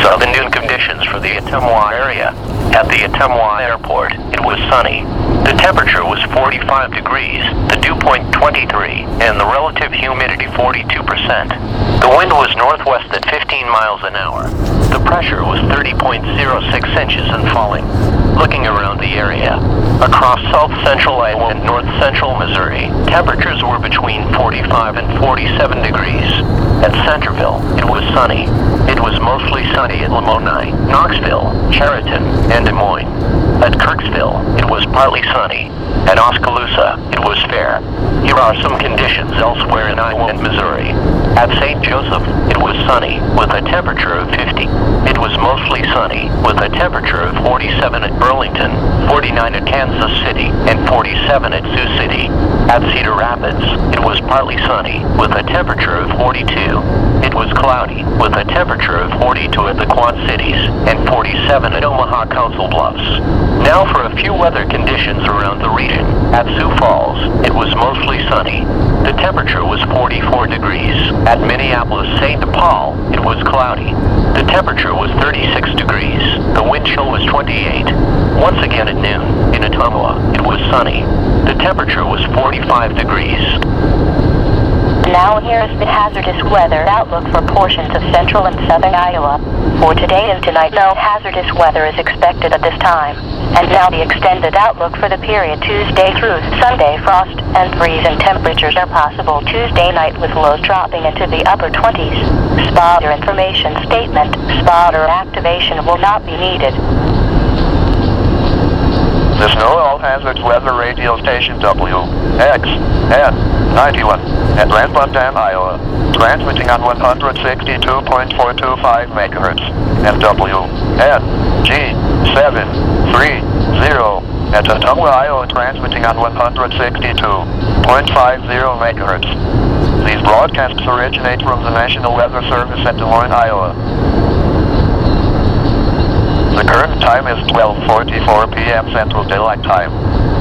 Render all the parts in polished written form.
are the noon conditions for the Ottumwa area. At the Ottumwa Airport, it was sunny. The temperature was 45 degrees, the dew point 23, and the relative humidity 42%. The wind was northwest at 15 miles an hour. The pressure was 30.06 inches and falling. Looking around the area, across south-central Iowa and north-central Missouri, temperatures were between 45 and 47 degrees. At Centerville, it was sunny. It was mostly sunny at Lamoni, Knoxville, Chariton, and Des Moines. At Kirksville, it was partly sunny. At Oskaloosa, it was fair. Here are some conditions elsewhere in Iowa and Missouri. At St. Joseph, it was sunny, with a temperature of 50. It was mostly sunny, with a temperature of 47 at Burlington, 49 at Kansas City, and 47 at Sioux City. At Cedar Rapids, it was partly sunny, with a temperature of 42. It was cloudy, with a temperature of 42 at the Quad Cities, and 47 at Omaha Council Bluffs. Now for a few weather conditions around the region. At Sioux Falls, it was mostly sunny. The temperature was 44 degrees. At Minneapolis-St. Paul, it was cloudy. The temperature was 36 degrees. The wind chill was 28. Once again at noon, in Ottumwa, it was sunny. The temperature was 45 degrees. Now here is the hazardous weather outlook for portions of central and southern Iowa. For today and tonight, no hazardous weather is expected at this time. And now the extended outlook for the period Tuesday through Sunday. Frost and freezing temperatures are possible Tuesday night with lows dropping into the upper 20s. Spotter information statement. Spotter activation will not be needed. The Snow All Hazards Weather Radio Station WXN91 at Glenfontaine, Iowa, transmitting on 162.425 megahertz, and WNG730 at Ottumwa, Iowa, transmitting on 162.50 megahertz. These broadcasts originate from the National Weather Service at Des Moines, Iowa. The current time is 12:44 p.m. Central Daylight Time.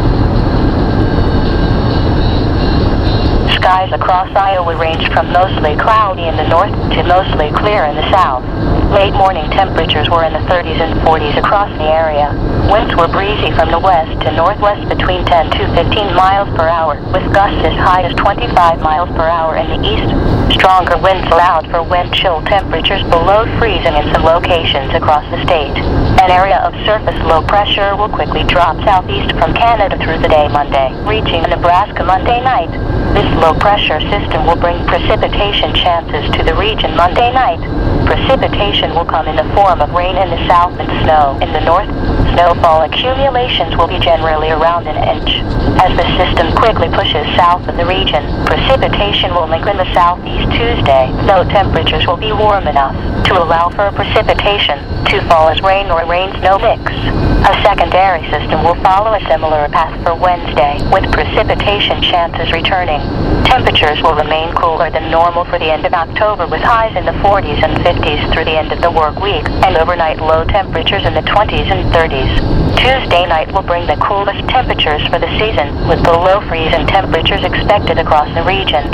Skies across Iowa range from mostly cloudy in the north to mostly clear in the south. Late morning temperatures were in the 30s and 40s across the area. Winds were breezy from the west to northwest between 10 to 15 miles per hour, with gusts as high as 25 miles per hour in the east. Stronger winds allowed for wind chill temperatures below freezing in some locations across the state. An area of surface low pressure will quickly drop southeast from Canada through the day Monday, reaching Nebraska Monday night. This low pressure system will bring precipitation chances to the region Monday night. Precipitation will come in the form of rain in the south and snow in the north. Snowfall accumulations will be generally around an inch. As the system quickly pushes south of the region, precipitation will linger in the southeast Tuesday, though temperatures will be warm enough to allow for precipitation to fall as rain or rain-snow mix. A secondary system will follow a similar path for Wednesday, with precipitation chances returning. Temperatures will remain cooler than normal for the end of October, with highs in the 40s and 50s through the end of the work week, and overnight low temperatures in the 20s and 30s. Tuesday night will bring the coolest temperatures for the season, with below freezing temperatures expected across the region.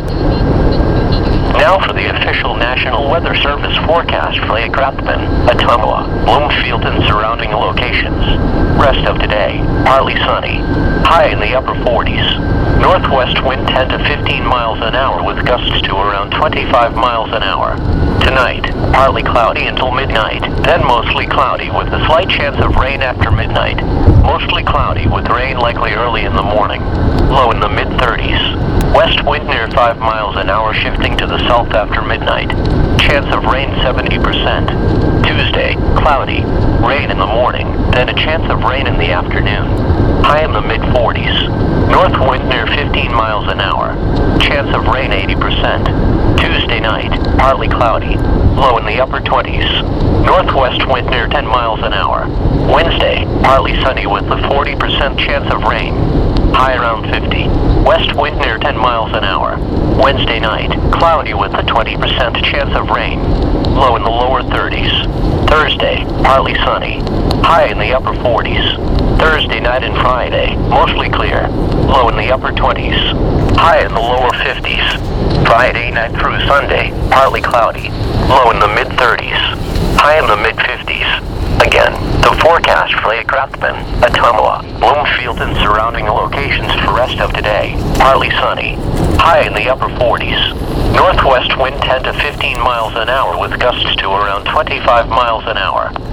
Now for the official National Weather Service forecast for Lake Rathbun, Ottumwa, Bloomfield, and surrounding locations. Rest of today, partly sunny, high in the upper 40s. Northwest wind 10 to 15 miles an hour with gusts to around 25 miles an hour. Tonight, partly cloudy until midnight, then mostly cloudy with a slight chance of rain after midnight. Mostly cloudy with rain likely early in the morning. Low in the mid-30s. West wind near 5 miles an hour shifting to the south after midnight. Chance of rain 70%. Tuesday, cloudy, rain in the morning, then a chance of rain in the afternoon. High in the mid-40s. North wind near 15 miles an hour. Chance of rain 80%. Tuesday night, partly cloudy, low in the upper 20s. Northwest wind near 10 miles an hour. Wednesday, partly sunny with a 40% chance of rain. High around 50. West wind near 10 miles an hour. Wednesday night, cloudy with a 20% chance of rain. Low in the lower 30s. Thursday, partly sunny. High in the upper 40s. Thursday night and Friday, mostly clear. Low in the upper 20s. High in the lower 50s. Friday night through Sunday, partly cloudy. Low in the mid-30s. high in the mid-50s. Again, the forecast for Lake Rathbun, Ottumwa, Bloomfield and surrounding locations for rest of today. Partly sunny. High in the upper 40s. Northwest wind 10 to 15 miles an hour with gusts to around 25 miles an hour.